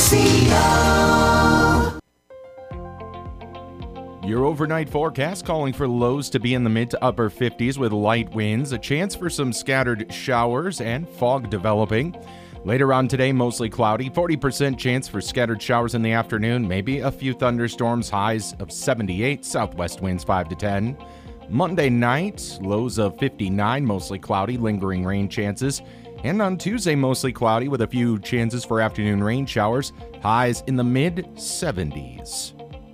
Your overnight forecast calling for lows to be in the mid to upper 50s with light winds, a chance for some scattered showers and fog developing. Later on today, mostly cloudy, 40% chance for scattered showers in the afternoon, maybe a few thunderstorms, highs of 78, southwest winds 5 to 10. Monday night, lows of 59, mostly cloudy, lingering rain chances. And on Tuesday, mostly cloudy with a few chances for afternoon rain showers, highs in the mid-70s.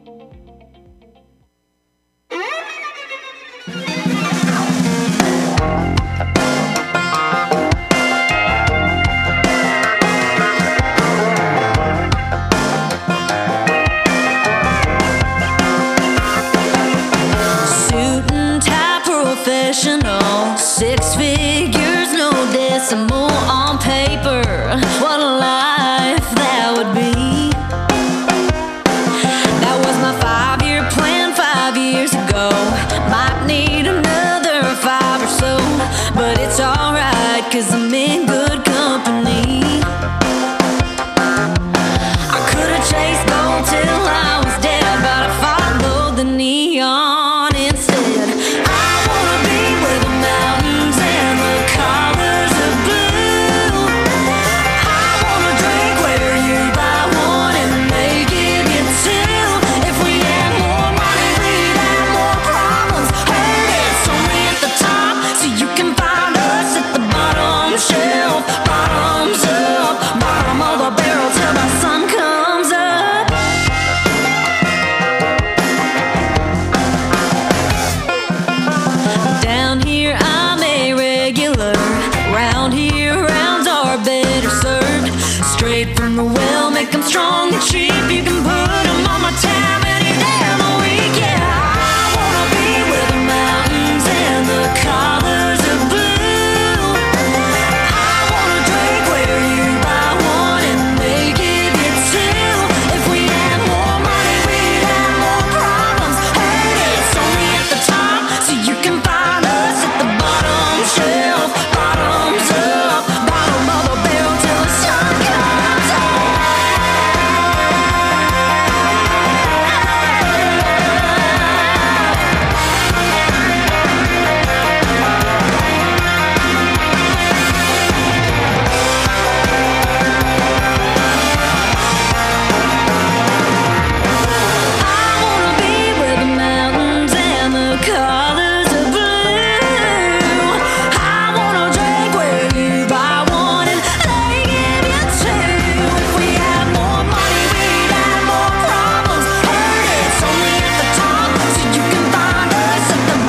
Professional, 6 figures, no decimal on paper. What a life that would be. That was my 5-year plan 5 years ago. Might need another 5 or so, but it's alright, 'cause I'm in good company. I could've chased gold till I was dead, but I followed the neon instead. Strong and cheap, you can put them on my tab any day of the week. Yeah, I wanna be where the mountains and the colors of blue. I wanna drink where you buy one and they give you two. If we had more money, we'd have more problems. Hey, it's only at the top, so you can find us at the bottom shelf. Bottoms up, bottom of the barrel till the sun comes out. Colors of blue. I wanna drink where you buy one and they give you two. If we had more money, we'd have more problems. Heard it's only at the top, so you can find us at the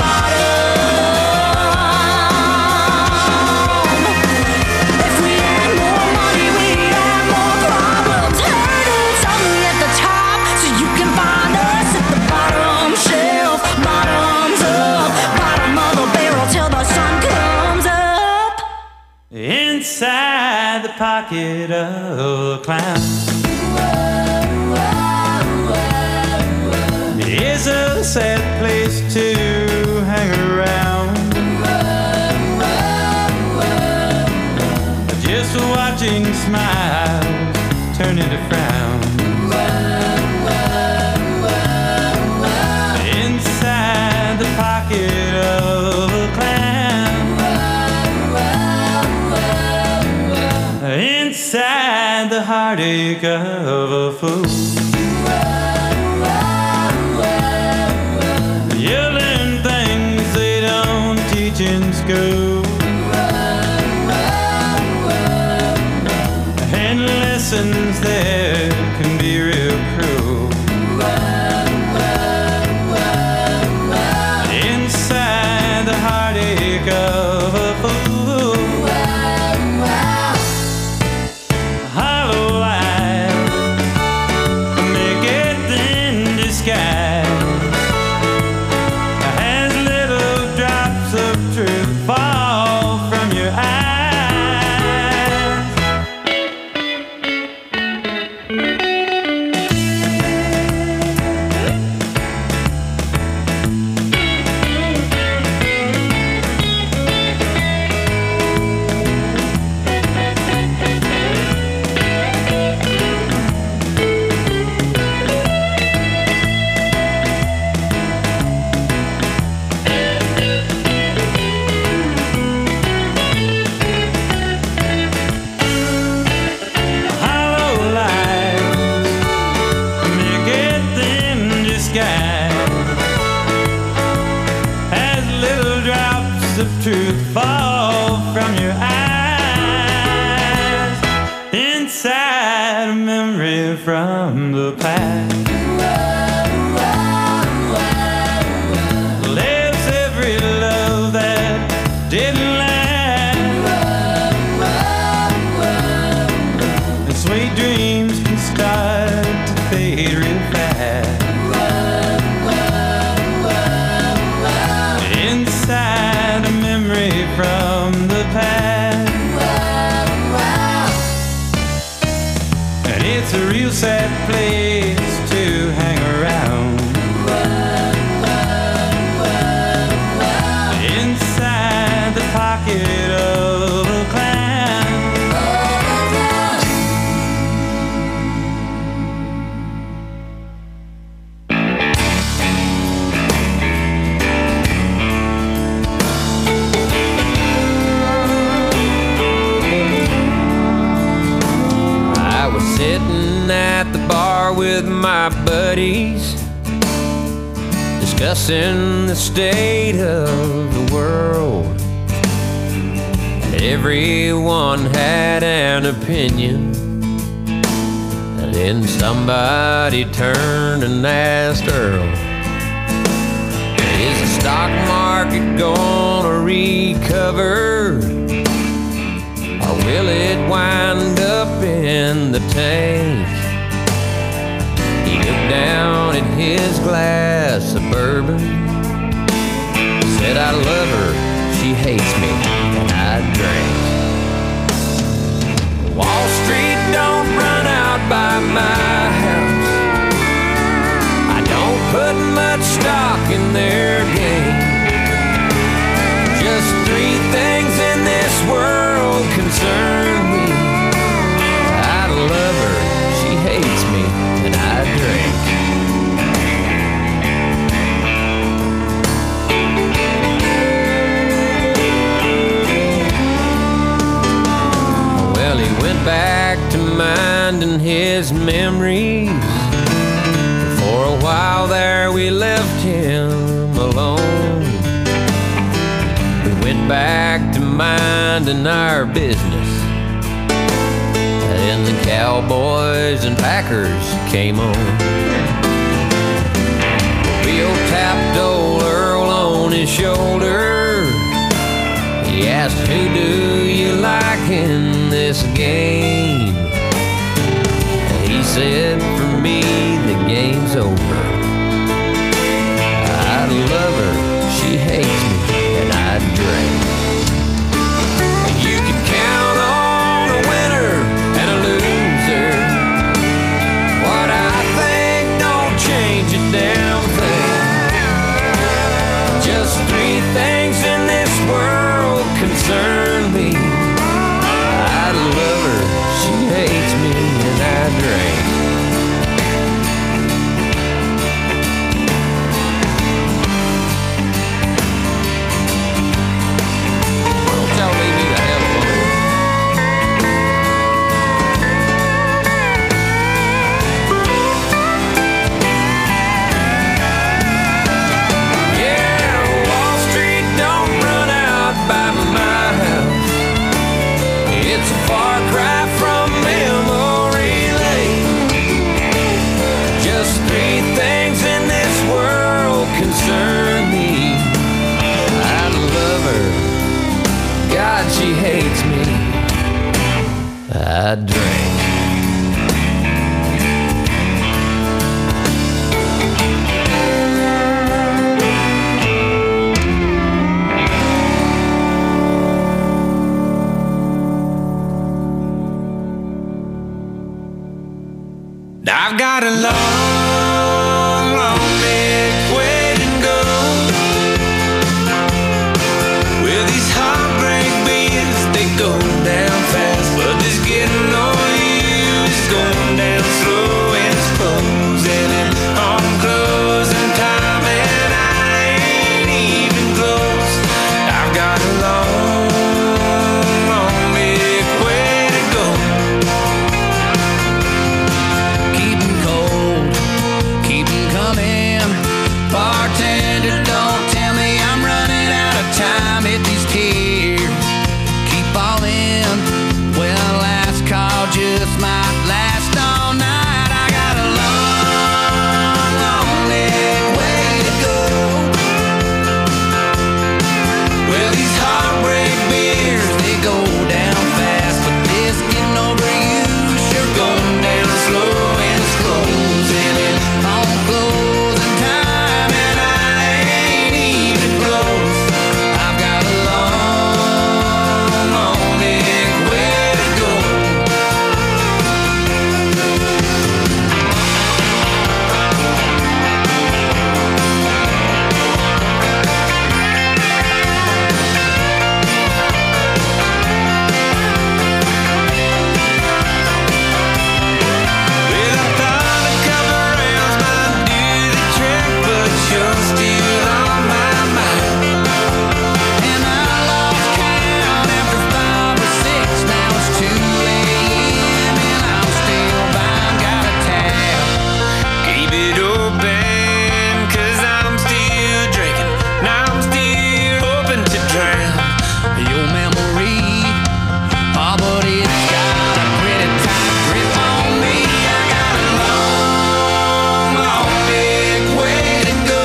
bottom. If we had more money, we'd have more problems. Heard it's only at the top, so you can find us at the bottom shelf. Bottoms up, bottom of the barrel till the sun comes up. Inside the pocket of a clown is a sad place to hang around. Just watching smiles turn into frowns. Inside the pocket of a clown, inside the heartache of a fool. You learn things they don't teach in school, and lessons that can be real cruel. Inside the heartache of a fool, hollow life, make it in disguise, has little drops of truth fall from your eyes. truth fall from your eyes. Inside a memory from the past lives every love that didn't last, and sweet dreams can start to fade real fast. Inside a memory from the past, and it's a real sad place to hang around. Inside the pocket of a clown. I was sitting at the bar with my buddies, discussing the state of the world. Everyone had an opinion. And then somebody turned and asked Earl, is the stock market gonna recover? Or will it wind up in the tank? He looked down at his glass of bourbon, said, I love her, she hates me, and I drank. Wall Street don't run out by my house. I don't put much stock in their game. Just three things in this world concern me. I love her, she hates me, and I drink. Well, he went back to minding his memories. For a while there we left him alone. We went back to minding our business. And the Cowboys and Packers came on. Bill tapped old Earl on his shoulder. He asked, who do you like in this game? And he said, for me, the game's over. I love her, she hates me, and I drink. You can count on a winner and a loser. What I think don't change a damn thing. Just three things in this world concern me. I love her, she hates me, and I drink. Don't y'all leave me the hell alone. Yeah, Wall Street don't run out by my house. It's a far cry from memory lane. Just three things in this world concern me. I love her, God, she hates me. I drink. I've got a long, long big way to go. With these heartbreak beats, they go down fast, but this getting on you is going down slow, and it's closing in on closing time, and I ain't even close. I've got a long, long big way to go. Keeping cold your memory. Oh, but it's got a pretty tight grip on me. I got a long, long, big way to go.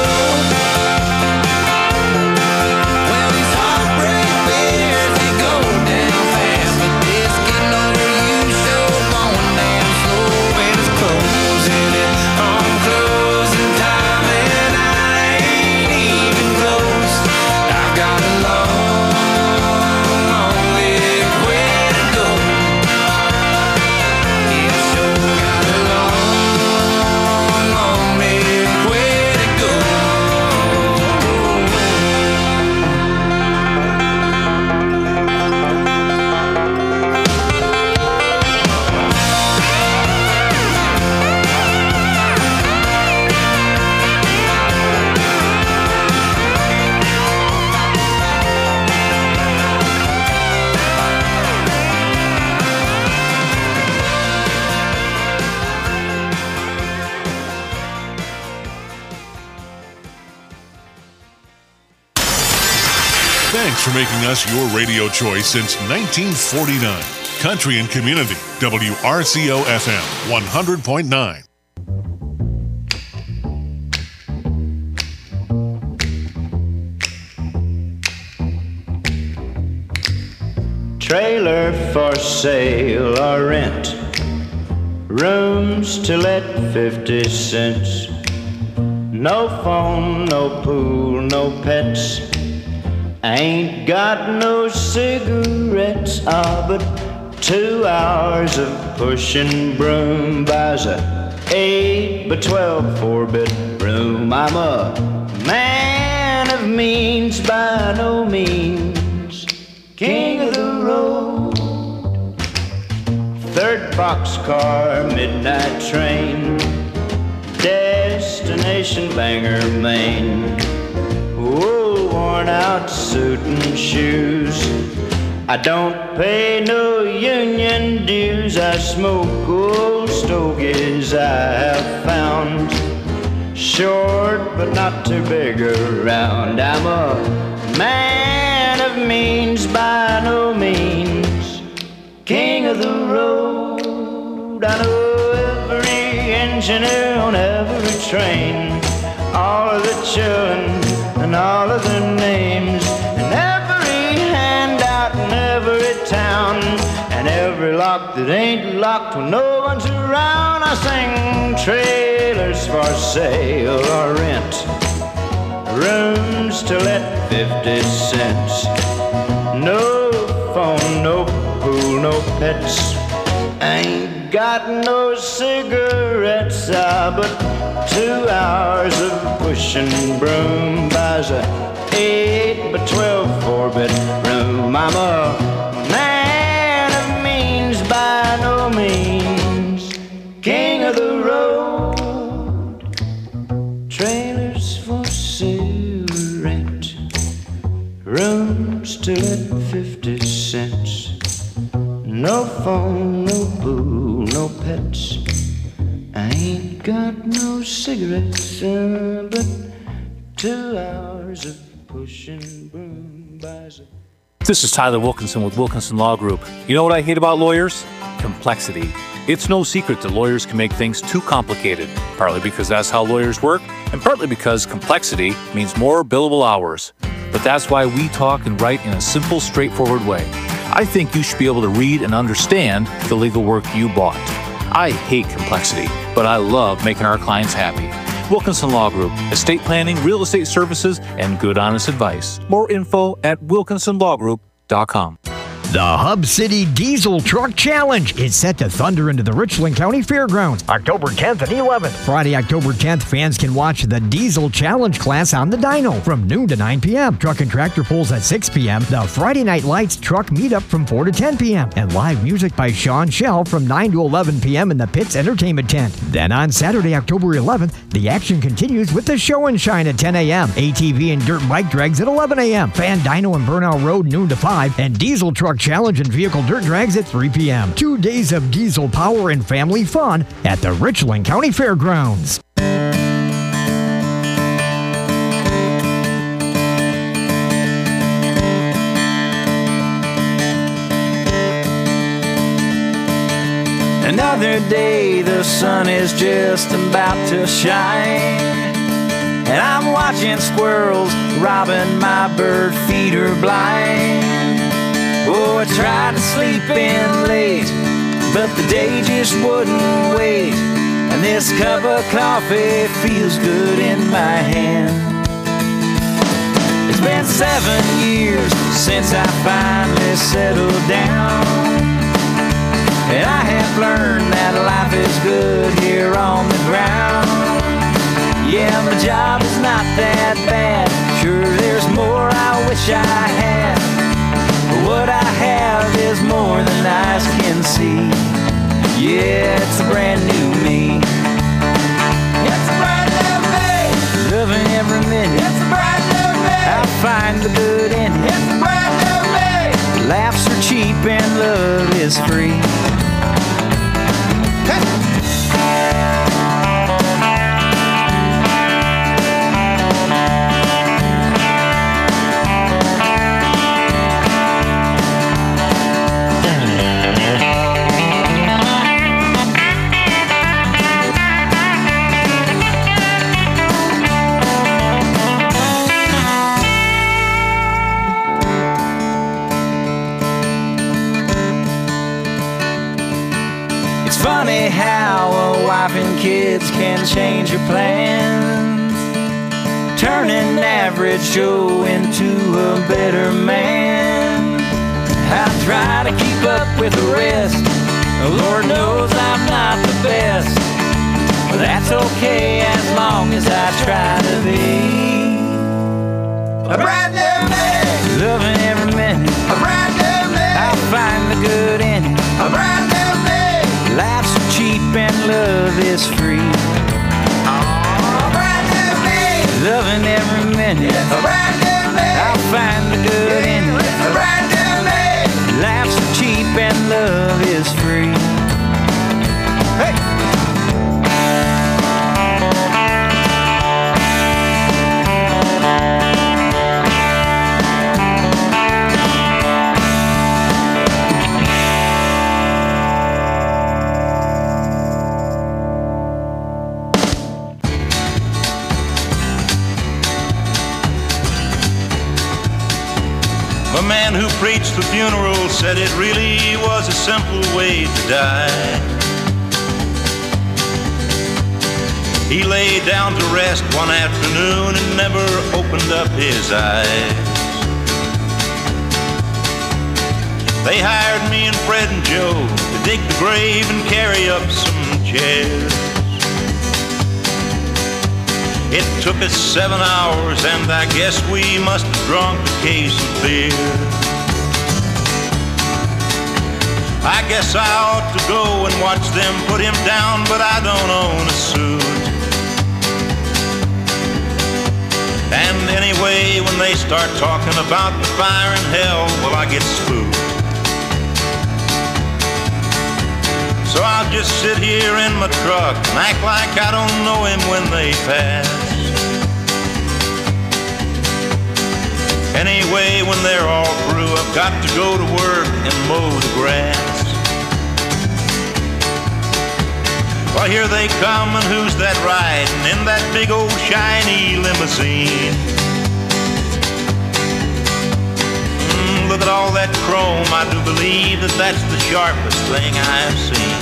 Well, these heartbreak beers, they go down fast, but this getting over you show going down slow, and it's closing in on closing time, and I ain't even close. I've got a long, long, big way to go. Yeah, sure got a long, long, big way to go. Thanks for making us your radio choice since 1949. Country and Community, WRCO FM 100.9. Trailer for sale or rent, rooms to let 50 cents. No phone, no pool, no pets. Ain't got no cigarettes, but 2 hours of pushing broom buys a 8 by 12 4-bedroom. I'm a man of means by no means, king of the road. 3rd boxcar, midnight train, destination Bangor, Maine. Oh, worn out suit and shoes. I don't pay no union dues. I smoke old stogies I have found, short but not too big around. I'm a man of means by no means, king of the road. I know every engineer on every train, all of the children and all of their names, and every handout in every town, and every lock that ain't locked when no one's around. I sing trailers for sale or rent, rooms to let 50 cents. No phone, no pool, no pets. Ain't got no cigarettes, but 2 hours of pushing broom buys a 8 by 12 4-bedroom. I'm a man of means by no means, king of the road. Trailers for sale, rent, rooms to let 50 cents. No phone, no pool, no pets. I ain't got no cigarettes, but 2 hours of pushing broom buys a... This is Tyler Wilkinson with Wilkinson Law Group. You know what I hate about lawyers? Complexity. It's no secret that lawyers can make things too complicated, partly because that's how lawyers work, and partly because complexity means more billable hours. But that's why we talk and write in a simple, straightforward way. I think you should be able to read and understand the legal work you bought. I hate complexity, but I love making our clients happy. Wilkinson Law Group, estate planning, real estate services, and good honest advice. More info at wilkinsonlawgroup.com. The Hub City Diesel Truck Challenge is set to thunder into the Richland County Fairgrounds October 10th and 11th. Friday, October 10th, fans can watch the Diesel Challenge class on the dyno from noon to 9 p.m. Truck and tractor pulls at 6 p.m. The Friday Night Lights truck meetup from 4 to 10 p.m. And live music by Sean Shell from 9 to 11 p.m. in the Pitts Entertainment Tent. Then on Saturday, October 11th, the action continues with the Show and Shine at 10 a.m. ATV and dirt bike drags at 11 a.m. Fan Dyno and Burnout Road noon to 5. And Diesel Truck Challenge and vehicle dirt drags at 3 p.m. 2 days of diesel power and family fun at the Richland County Fairgrounds. other day the sun is just about to shine, and I'm watching squirrels robbing my bird feeder blind. Oh, I tried to sleep in late, but the day just wouldn't wait, and this cup of coffee feels good in my hand. It's been 7 years since I finally settled down, and I have learned that life is good here on the ground. Yeah, my job is not that bad. Sure, there's more I wish I had, but what I have is more than eyes can see. Yeah, it's a brand new me. It's a brand new me. Loving every minute. It's a brand new me. I'll find the good in it. It's a brand new me. Laughs are cheap and love is free. Funny how a wife and kids can change your plans, turning average Joe into a better man. I try to keep up with the rest. Lord knows I'm not the best, but that's okay as long as I try to be a brand new me. Loving every minute. A brand new me. I'll find the good in it. A brand new me. Life's cheap and love is free. A brand new me. Loving every minute. A brand new me. I'll find the good in it. A brand new me. Life's cheap and love is free. Hey! The man who preached the funeral said it really was a simple way to die. He lay down to rest one afternoon and never opened up his eyes. They hired me and Fred and Joe to dig the grave and carry up some chairs. It took us 7 hours, and I guess we must have drunk a case of beer. I guess I ought to go and watch them put him down, but I don't own a suit. And anyway, when they start talking about the fire in hell, well, I get spooked. So I'll just sit here in my truck and act like I don't know him when they pass. Anyway, when they're all through, I've got to go to work and mow the grass. Well, here they come, and who's that riding in that big old shiny limousine? Look at all that chrome, I do believe that that's the sharpest thing I've seen.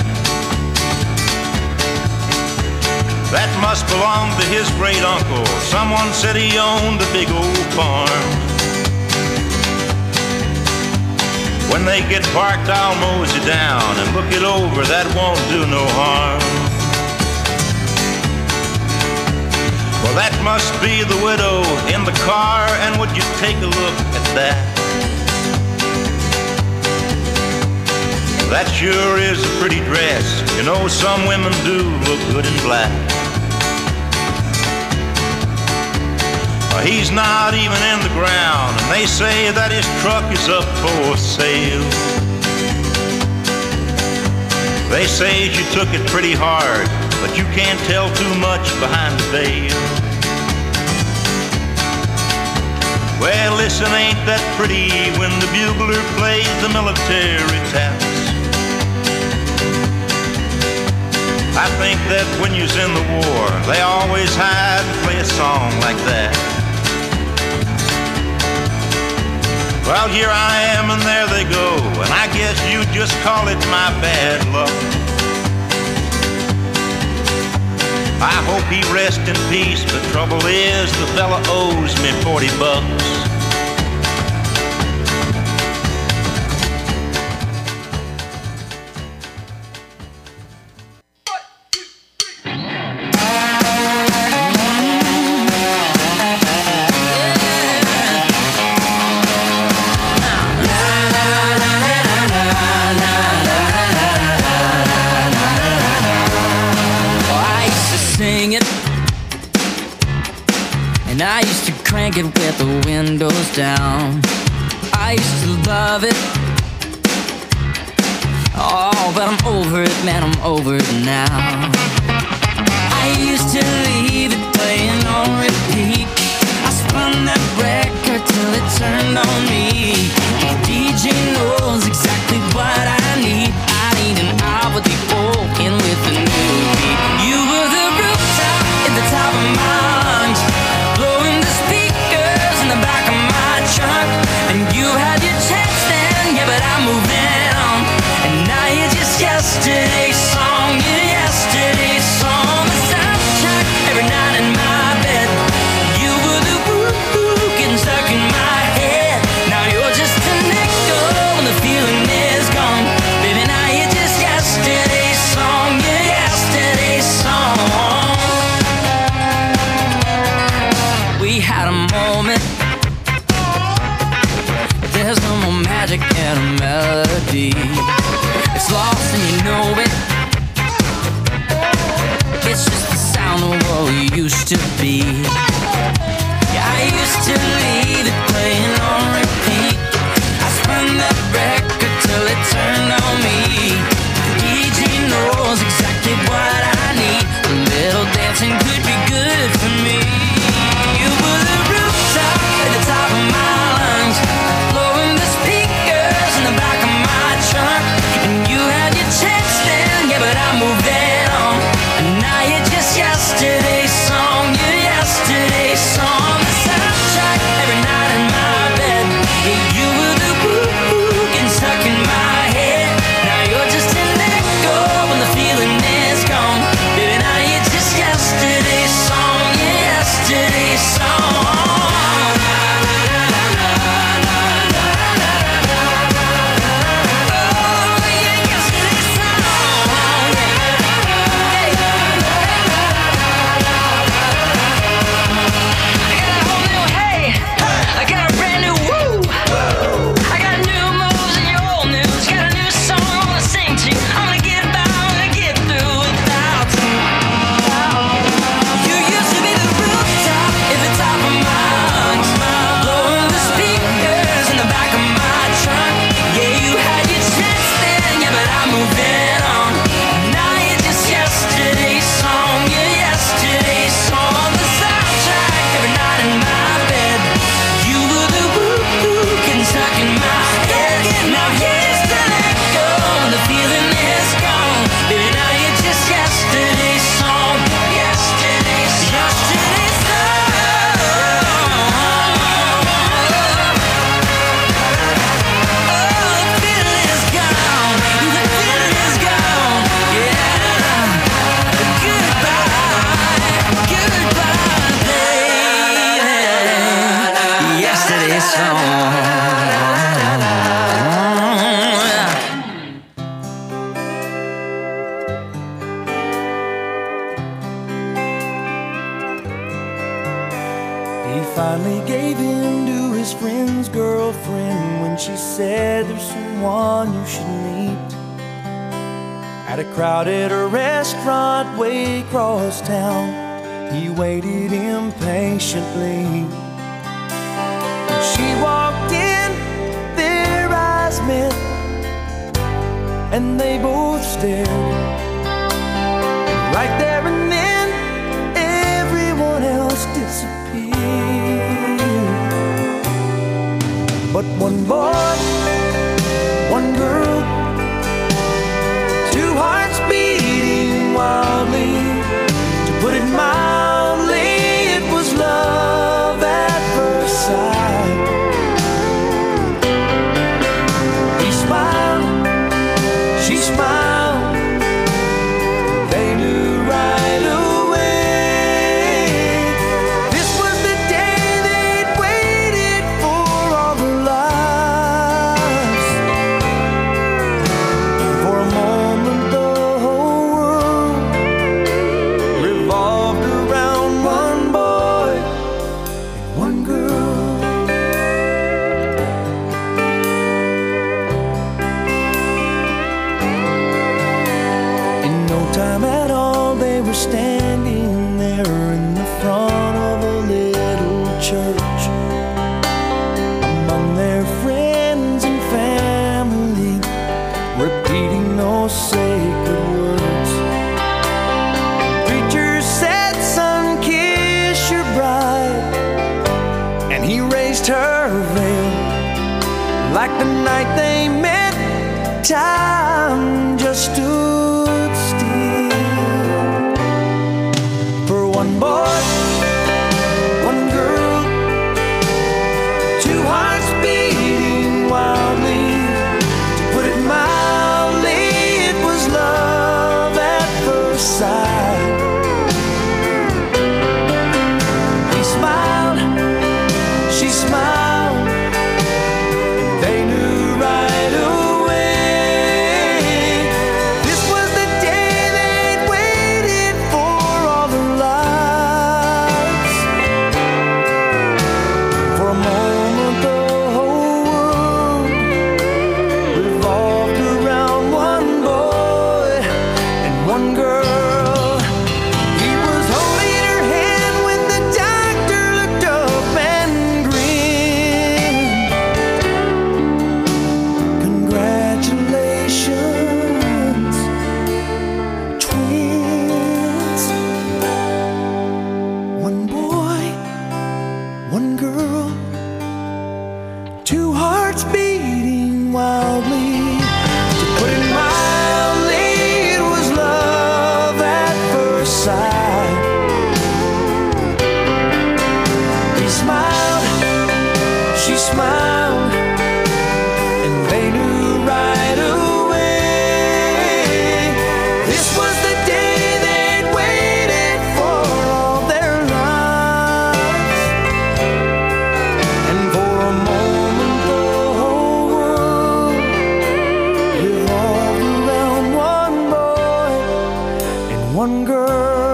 That must belong to his great uncle. Someone said he owned a big old farm. When they get parked, I'll mosey down and look it over, that won't do no harm. Well, that must be the widow in the car, and would you take a look at that? That sure is a pretty dress. You know, some women do look good in black. He's not even in the ground, and they say that his truck is up for sale. They say you took it pretty hard, but you can't tell too much behind the veil. Well, listen, ain't that pretty when the bugler plays the military taps? I think that when you's in the war, they always hide and play a song like that. Well, here I am and there they go, and I guess you just call it my bad luck. I hope he rests in peace, but trouble is the fella owes me $40. I used to crank it with the windows down. I used to love it. Oh, but I'm over it, man, I'm over it now. I used to leave it playing on repeat. I spun that record till it turned on me. The DJ knows exactly what I need. I need an hour with the old and with the new beat. You were the rooftop at the top of my lungs, blowing the speakers in the back of my trunk. And you had your chance then, yeah, but I'm moving on. And now you're just yesterday's song, you're yesterday's song. The soundtrack every night in my bed. You were the woo getting stuck in my head. Now you're just an echo when the feeling is gone. Baby, now you're just yesterday's song, you're yesterday's song. We had a moment, there's no more magic in a melody. It's lost and you know it. It's just the sound of what we used to be. Yeah, I used to leave it playing on repeat. I spun that record till it turned on me. The DJ knows exactly what I need. A little dancing could be good for me. You were the rooftop at the top of my lungs, blowing the speakers in the back of my trunk. And you had your chance then, yeah, but I moved it on. And now you're just yesterday's song, you're yesterday's song. The soundtrack every night in my bed. Yeah, you were the woo getting stuck in my head. Now you're just an echo when the feeling is gone. Baby, now you're just yesterday's song, you're yesterday's song. I got a brand new woo. I got new moves and your old news. Got a new song I wanna sing to you. I'm gonna get by, I'm gonna get through without you. You used to be the rooftop at the top of my lungs, blowing the speakers in the back of my trunk. Yeah, you had your chance then, yeah, but I moved it on. Now you're just yesterday's song, you're yesterday's song. The soundtrack every night in my bed. You were the woo getting stuck in my head. Now here's the echo when the feeling is gone. Baby, now you're just yesterday's song, yesterday's song. Oh, the feeling is gone, the feeling is gone, yeah. Goodbye, goodbye, baby. Yesterday's song. He finally gave in to his friend's girlfriend when she said there's someone you should meet. At a crowded restaurant way across town, he waited impatiently. When she walked in, their eyes met, and they both stared. Right there and then, everyone else disappeared. But one boy, one girl, two hearts beating while time just stood still for one boy, one girl, two hearts beating wildly. To put it mildly, it was love at first sight. He smiled, she smiled, they knew right away. This was the day they'd waited for all their lives. For a moment the whole world revolved around one boy and one girl. He was holding her hand when the doctor looked up and grinned. Congratulations, twins. One boy, one girl, two hearts beating wildly. To put it mildly, it was love at first sight. He smiled, she smiled, and they knew right away. This was the day they'd waited for all their lives. And for a moment the whole world revolved around one boy and one girl.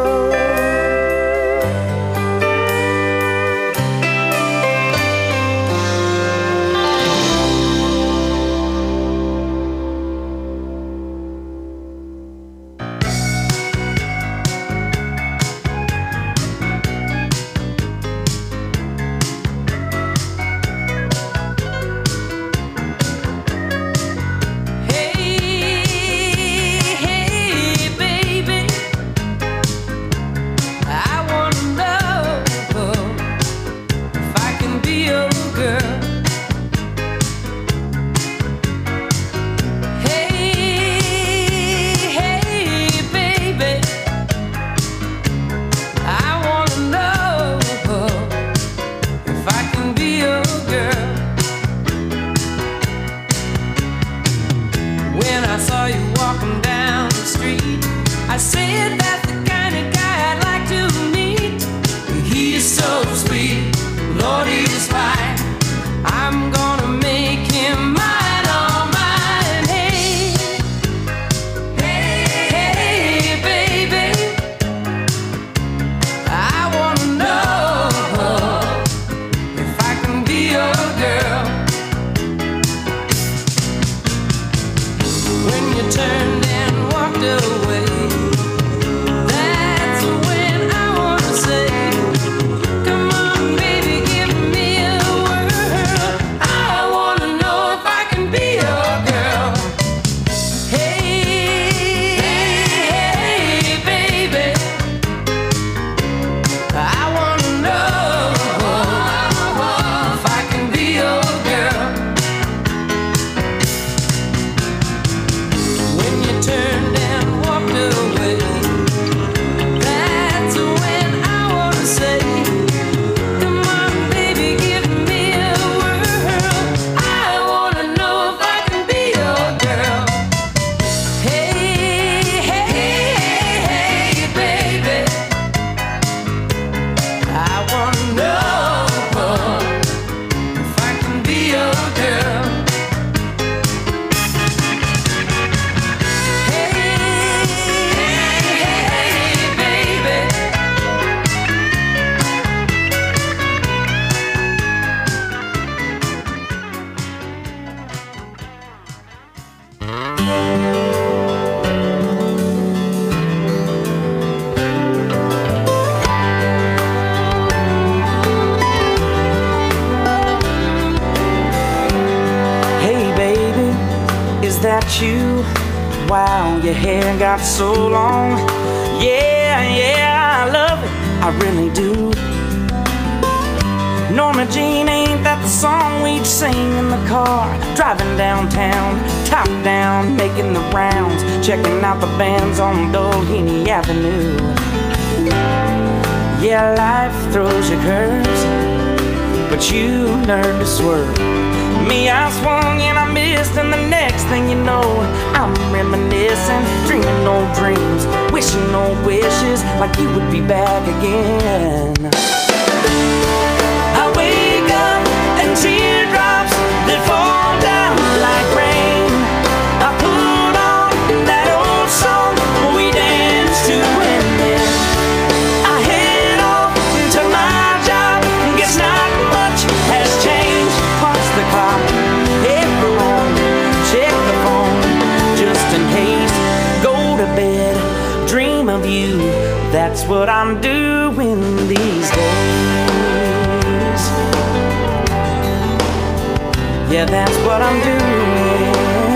Hey, baby, I wanna know if I can be your girl. Hey, baby, I wanna know if I can be your girl. When I saw you walking down the street, I said that's the kind of guy I'd like to meet. He is so sweet, Lord, he is fine. I'm gonna make him mine, all mine. Hey, baby, I wanna know if I can be your girl. When you turned and walked away, that's when I wanna say, come on, baby, give me a whirl. I wanna know if I can be your girl. Hey, baby, I wanna know if I can be your girl. When you turned and walked away, that's when I wanna say, come on, baby, give me a whirl. I wanna know if I can be your girl. Hey, baby, I wanna know if I can be your girl. Hey, baby. Hey, baby, is that you? Wow, your hair got so long. Yeah, I love it, I really do. Norma Jean, ain't that the song we'd sing in the car, driving downtown top down, making the rounds, checking out the bands on Doheny Avenue. Yeah, life throws you curves, but you learn to swerve. Me, I swung and I missed, and the next thing you know, I'm reminiscing, dreaming old dreams, wishing old wishes like you would be back again. I wake up and teardrops that fall down like rain. I put on that old song we danced to, and then I head off to my job. Guess not much has changed. Punch the clock, head for home, check the phone just in case. Go to bed, dream of you. That's what I'm doing these days. Yeah, that's what I'm doing.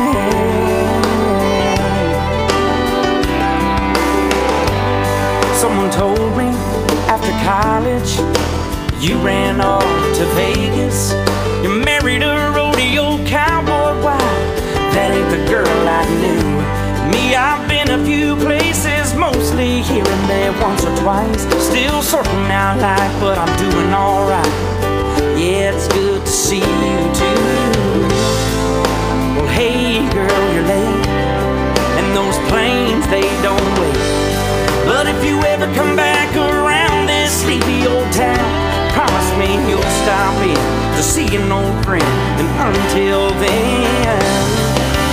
Someone told me after college you ran off to Vegas. You married a rodeo cowboy. Why? That ain't the girl I knew. Me, I've been a few places, mostly here and there, once or twice. Still sorting out life, but I'm doing alright. Yeah, it's good to see you too. Well, hey girl, you're late, and those planes, they don't wait. But if you ever come back around this sleepy old town, promise me you'll stop in to see an old friend. And until then,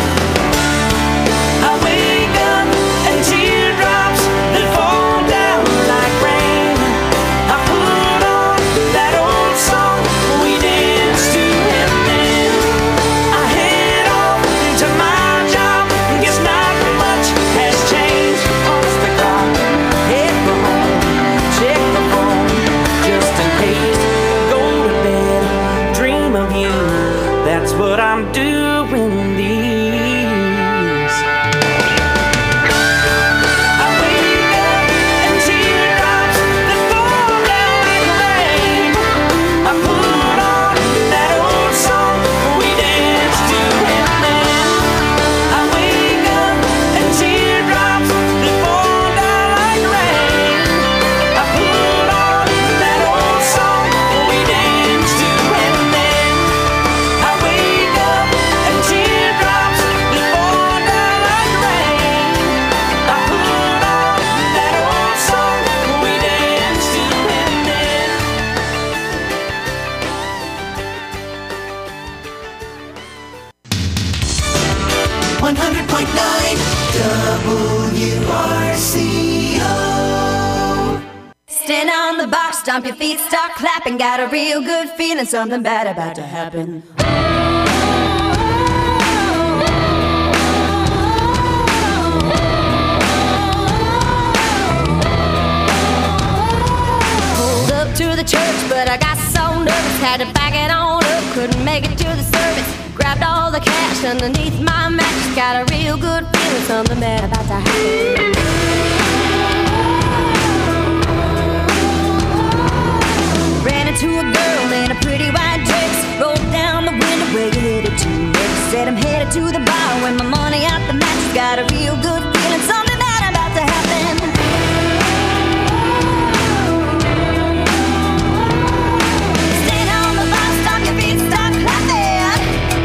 I wake up and teardrops that fall down like rain. I put on that old song we danced to, and then I head off to my job. Guess not much has changed. Punch the clock, head for home, check the phone just in case. Go to bed, dream of you. That's what I'm doing these. I wake up and teardrops that fall down like rain. I put on that old song we danced to, and then I wake up and teardrops that fall down like rain. I put on that old song we danced to, and then I wake up and teardrops that fall down like rain. I put on that old song we danced to, and then 100.9 WRCO. Stand on the box, stomp your feet, start clapping. Got a real good feeling, something bad about to happen. Pulled up to the church, but I got so nervous, had to back it on up, couldn't make it to the service. Grabbed all the cash underneath my mattress, got a real good feeling, something bad about to happen. Ran into a girl in a pretty white dress, rolled down the window, where you headed to? Said I'm headed to the bar, with my money out the mattress, got a real good feeling, something bad about to happen. Stand on the bar, stomp your feet, start clapping.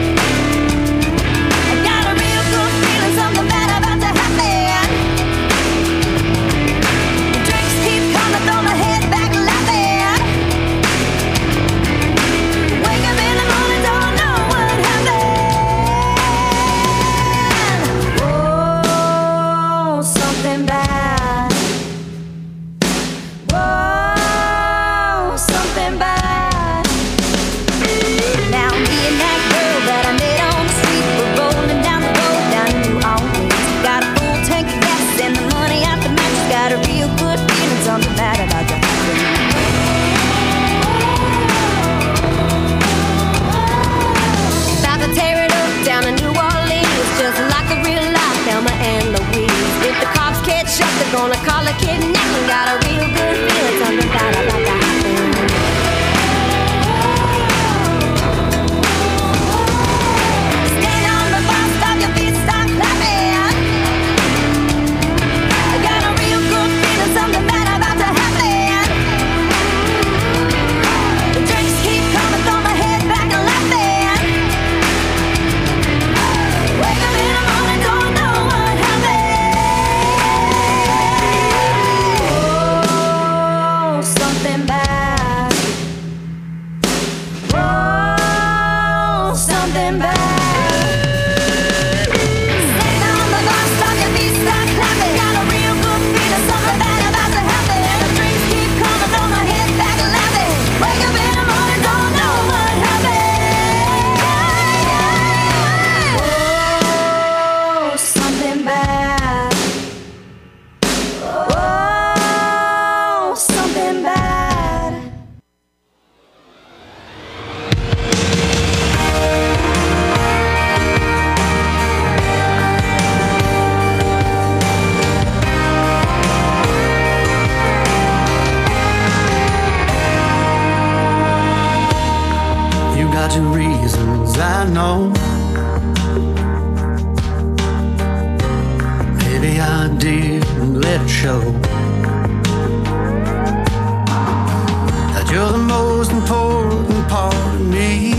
I got a real good feeling, something bad about to happen. The drinks keep coming, throw my head back laughing. Wake up in the morning, don't know what happened. Whoa, something bad. Whoa, something bad. Now me and that girl that I met on the street, we're rolling down the road down to New Orleans. Got a full tank of gas and the money out the mattress, got a real good feeling, something bad about to happen. About to tear it up down in New Orleans, just like the real life Thelma and Louise. If the cops catch up, they're gonna call a kidnapping. Got a real good feeling, something bad about to happen. Stand on the bus, stop your 'cause I know maybe I didn't let it show that you're the most important part of me.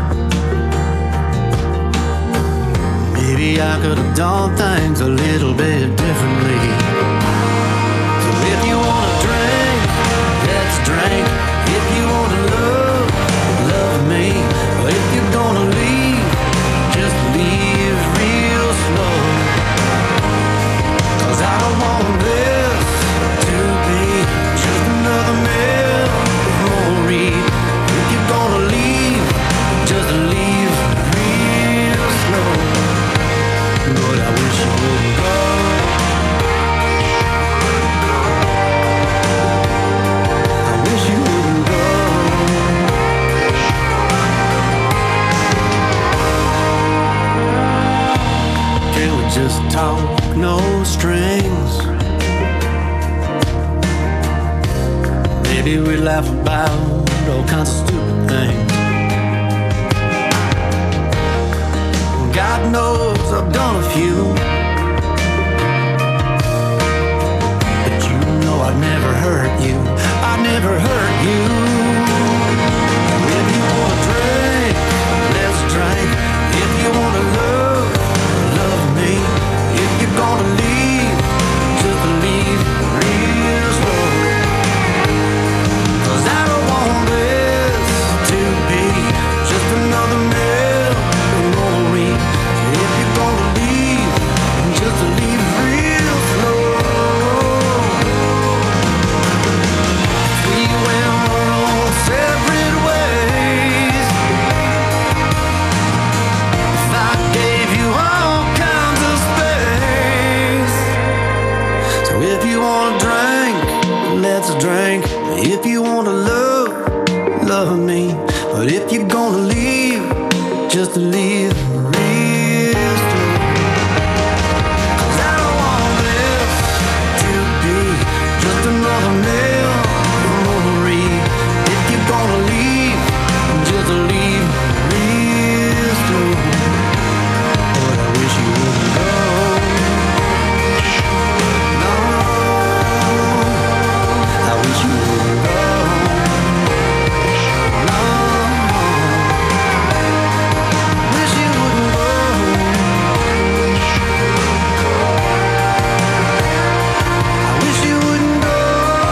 Maybe I could have done things a little bit differently. So if you wanna drink, let's drink. If you wanna love, love me. But if you're gonna leave, just leave real slow. 'Cause I don't want this to be just another memory. If you're gonna leave, just leave real slow. But I wish you wouldn't go. I wish you wouldn't go. Can we just talk, no strings? Maybe we laugh about all kinds of stupid things. God knows I've done a few, but you know I'd never hurt you. I'd never hurt you. If you wanna drink, let's drink. If you wanna love, love me. If you're gonna leave, just leave real slow. 'Cause I don't want this to be just another memory. If you're gonna leave, just leave real slow. We went on separate ways. If I gave you all kinds of space. So if you wanna drink, let's drink. If you wanna love, love me. But if you're gonna leave, just leave real slow. 'Cause I don't want this to be just another memory. If you're gonna leave, just leave real slow. But I wish you wouldn't go. No, I wish you wouldn't go. No, wish you wouldn't go. I wish you wouldn't go.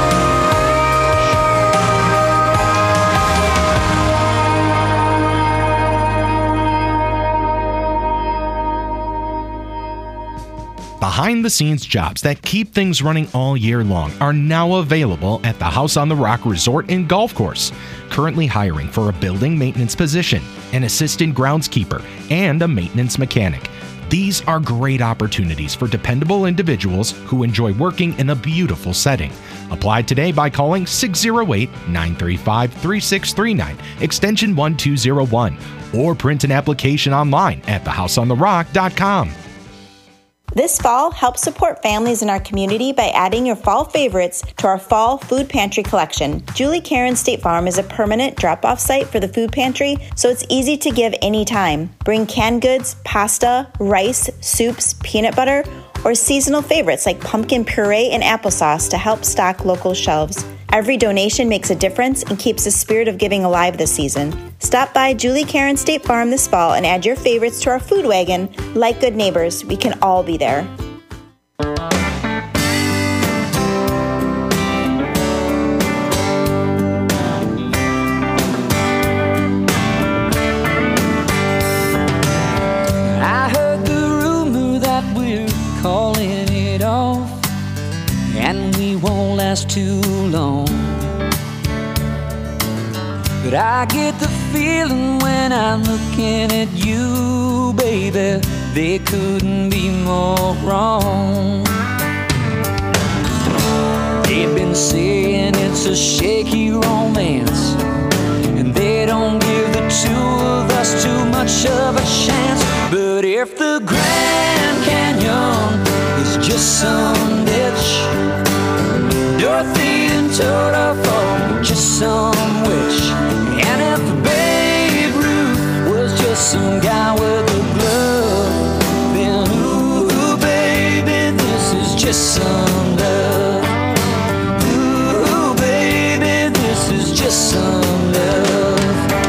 Behind-the-scenes jobs that keep things running all year long are now available at the House on the Rock Resort and Golf Course. Currently hiring for a building maintenance position, an assistant groundskeeper, and a maintenance mechanic. These are great opportunities for dependable individuals who enjoy working in a beautiful setting. Apply today by calling 608-935-3639, extension 1201, or print an application online at thehouseontherock.com. This fall, help support families in our community by adding your fall favorites to our fall food pantry collection. Julie Karen State Farm is a permanent drop-off site for the food pantry, so it's easy to give anytime. Bring canned goods, pasta, rice, soups, peanut butter, or seasonal favorites like pumpkin puree and applesauce to help stock local shelves. Every donation makes a difference and keeps the spirit of giving alive this season. Stop by Julie Karen State Farm this fall and add your favorites to our food wagon. Like good neighbors, we can all be there. I heard the rumor that we're calling it off, and we won't last too long. But I get the feeling when I'm looking at you, baby, they couldn't be more wrong. They've been saying it's a shaky romance, and they don't give the two of us too much of a chance. But if the Grand Canyon is just some ditch, Dorothy and Toto fall just some witch. And if Babe Ruth was just just some guy with a glove, then ooh, baby, this is just some love. Ooh, baby, this is just some love.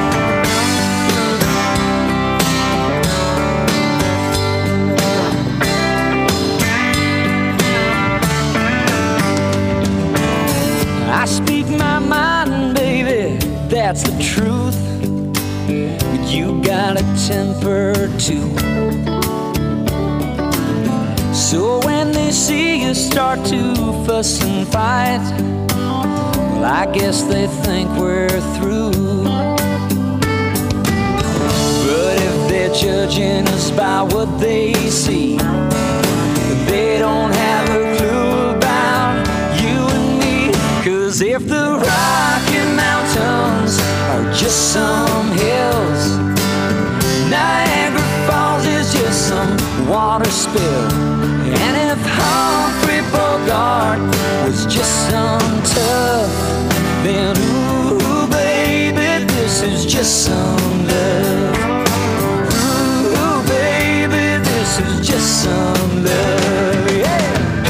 I speak my mind, baby, that's the truth. But you got a temper too. So when they see you start to fuss and fight, well, I guess they think we're through. But if they're judging us by what they see, they don't have a clue about you and me. 'Cause if the Rocky Mountains are just some hills, Niagara Falls is just some water spill, and if Humphrey Bogart was just some tough, then ooh, baby, this is just some love. Ooh, baby, this is just some love, yeah.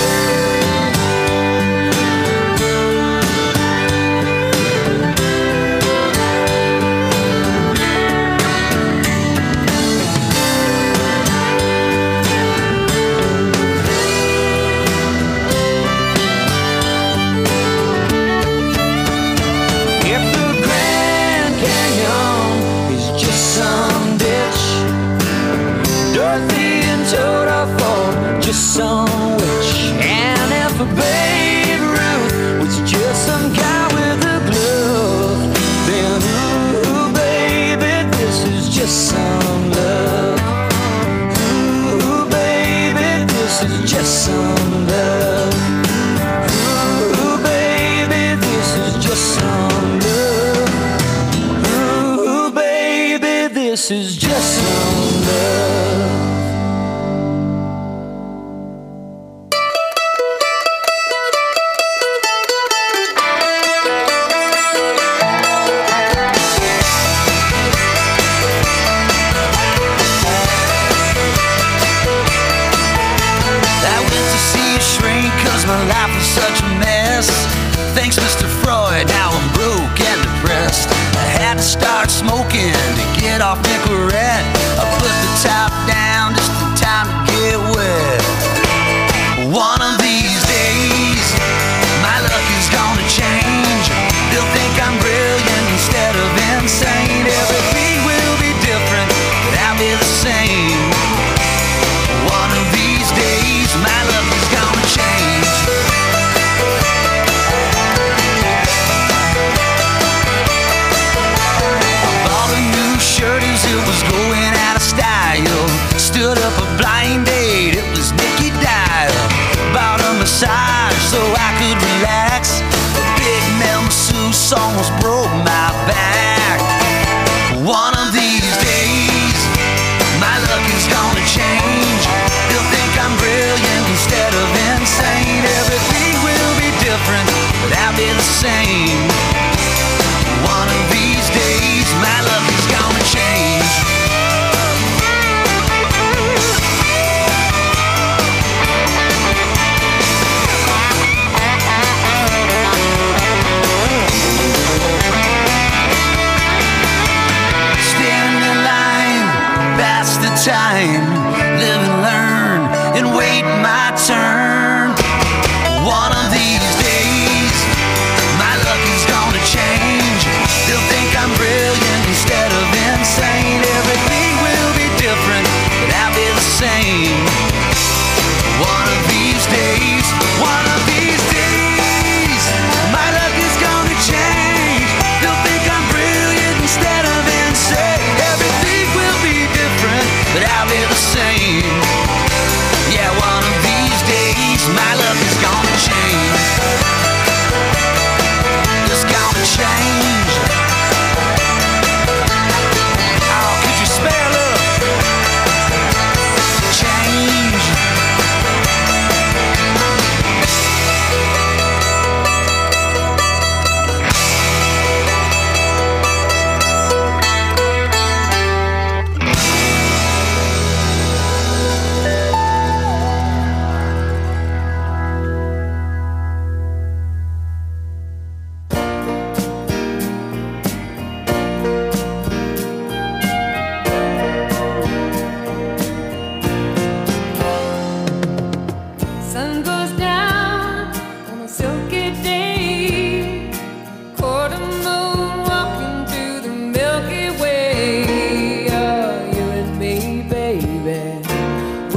Just some witch, and if a Babe Ruth was just some guy with a glove, then ooh, baby, this is just some love. Ooh, baby, this is just some love. Ooh, baby, this is just some love. Ooh, baby, this is just some love. My life was such a mess. Thanks, Mr. Freud, now I'm broke and depressed. I had to start smoking to get off Nicorette. I put the top down just in time to get wet. One of these days, my luck is gonna change. They'll think I'm brilliant instead of insane. Everything will be different, but I'll be the same. One of these days, my luck is gonna change. Shirt as it was going out of style. Stood up a blind date, it was Nikki Dial. Bought a massage so I could relax. A big male masseuse almost broke my back. One of these days, my luck is gonna change. They'll think I'm brilliant instead of insane. Everything will be different, but I'll be the same. One of these days, my luck is gonna change. Stand in line, pass the time. Live and learn and wait my turn. One of these days, my luck is gonna change. They'll think I'm brilliant instead of insane. Everything will be different, but I'll be the same. One of these days, one of these days, my luck is gonna change. They'll think I'm brilliant instead of insane. Everything will be different, but I'll be the same. Yeah, one of these days, my luck is gonna change. It's gonna change. Oh, could you spare a little? Change.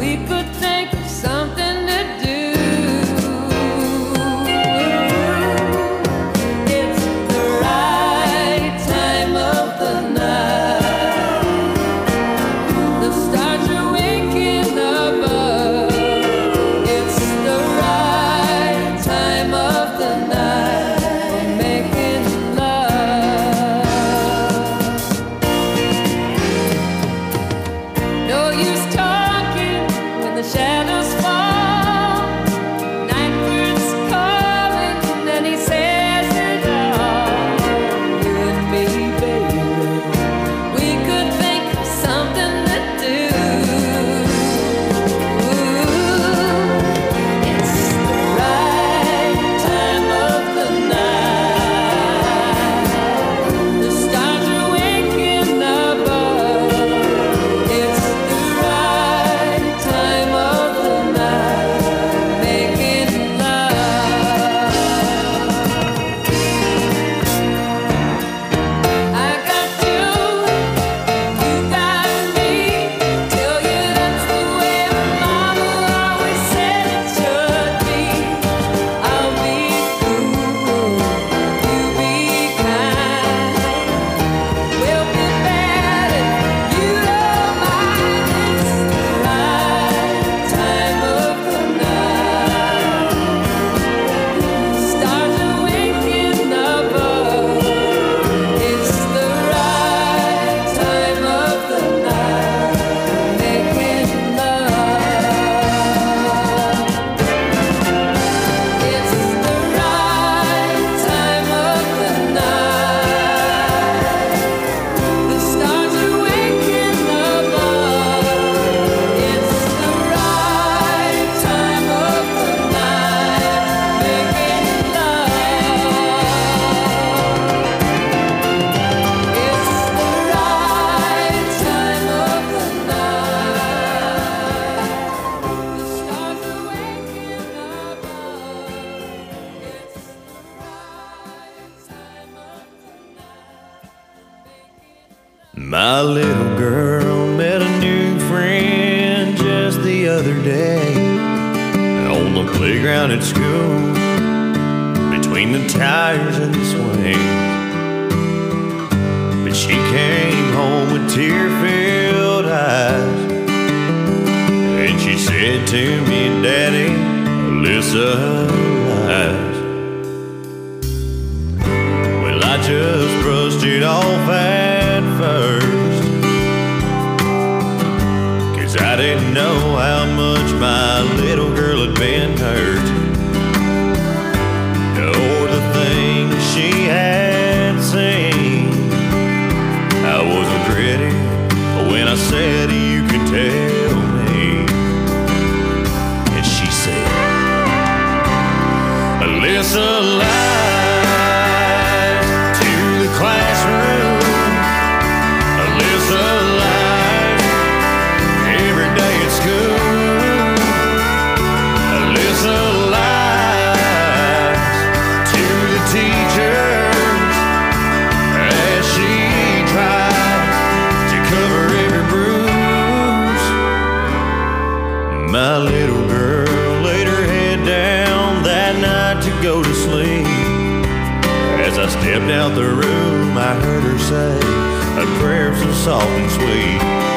we could think of something to do. It's the right time of the night. The stars are waking above. It's the right time of the night for making love. No use talking when the shadows fall. Night bird's calling and he says it all. You and me, baby, we could think of something to do. It's the right time of the night. The stars are waking above. It's the right time of the night, making love. I got you, you got me. Tell you that's the way Mama always said it should be. I'll be cool, you be kind. We'll be bad if you don't mind. It's the right time of the night. Stars are waking above. It's the right time of the night, making love. It's the right time of the night. The stars are waking above. It's the right time of the night, making love. It's the right time of the night. The stars are waking above. It's the right time of the night. My little girl met a new friend just the other day on the playground at school, between the tires and the swing. But she came home with tear-filled eyes, and she said to me, "Daddy, Alyssa lies." Well, I just brushed it off at first, 'cause I didn't know how much my little girl had been hurt, or the things she had seen. I wasn't ready when I said, "You can tell me." And she said, "Alyssa lies to the classroom. Alyssa lies every day at school. Alyssa lies to the teachers as she tries to cover every bruise." My little girl laid her head down that night to go to sleep. As I stepped out the room, I heard her say a prayer so soft and sweet.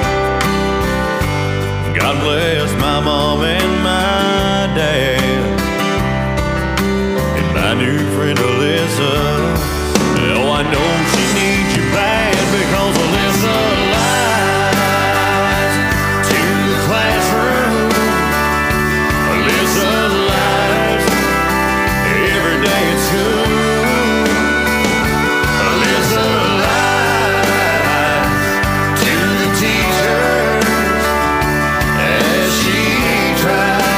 God bless my mom and my dad and my new friend Alyssa. Oh, I know she needs you bad, because Alyssa lies to the classroom. Alyssa lies every day at school. Alyssa lies to the teachers as she tries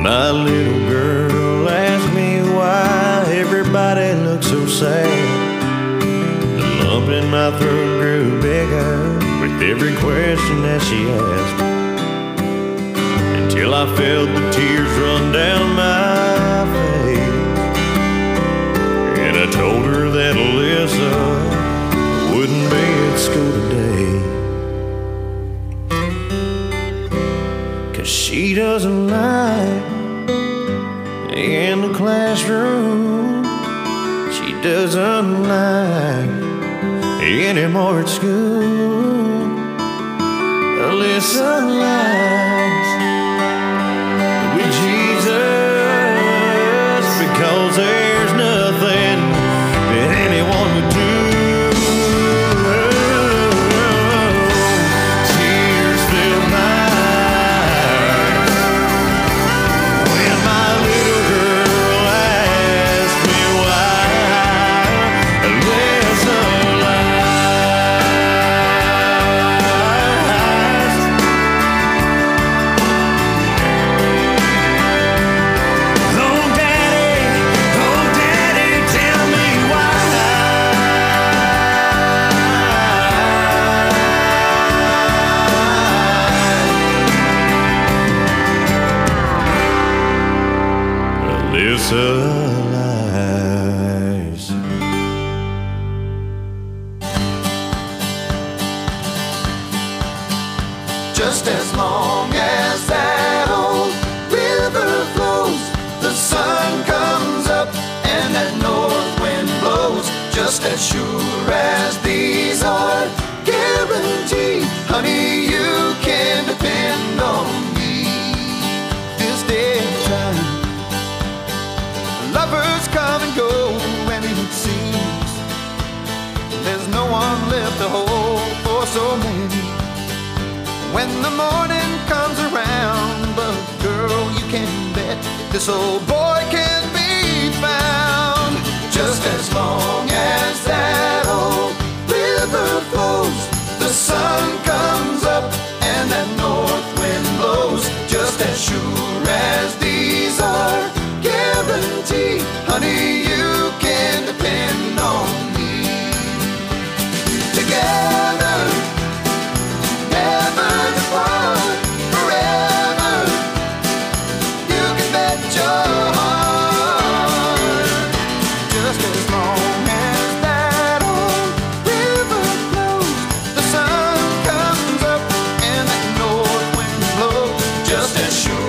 My little girl asked me why everybody looked so sad. The lump in my throat grew bigger with every question that she asked, until I felt the tears run down my face. And I told her that Alyssa wouldn't be at school today, 'cause she doesn't like in the classroom, she doesn't like anymore at school. Alyssa likes with Jesus, because there's nothing that anyone would do. Tears fill my eyes when my little girl asked me why Alyssa lies. Oh daddy, tell me why. Alyssa lies. Just as long as that old river flows, the sun comes up and that north wind blows. Just as sure as these are guaranteed, honey, you can depend on me. This day and time, lovers come and go, and it seems there's no one left to hold for so many. When the morning comes around, but girl, you can bet this old boy can be found. Just as long as that old river flows, the sun comes up and that north wind blows. Just as sure as these are guaranteed, honey, you can depend on me. Together, never depart, forever. You can bet your heart. Just as long as that old river flows, the sun comes up and that north wind blows. Just as sure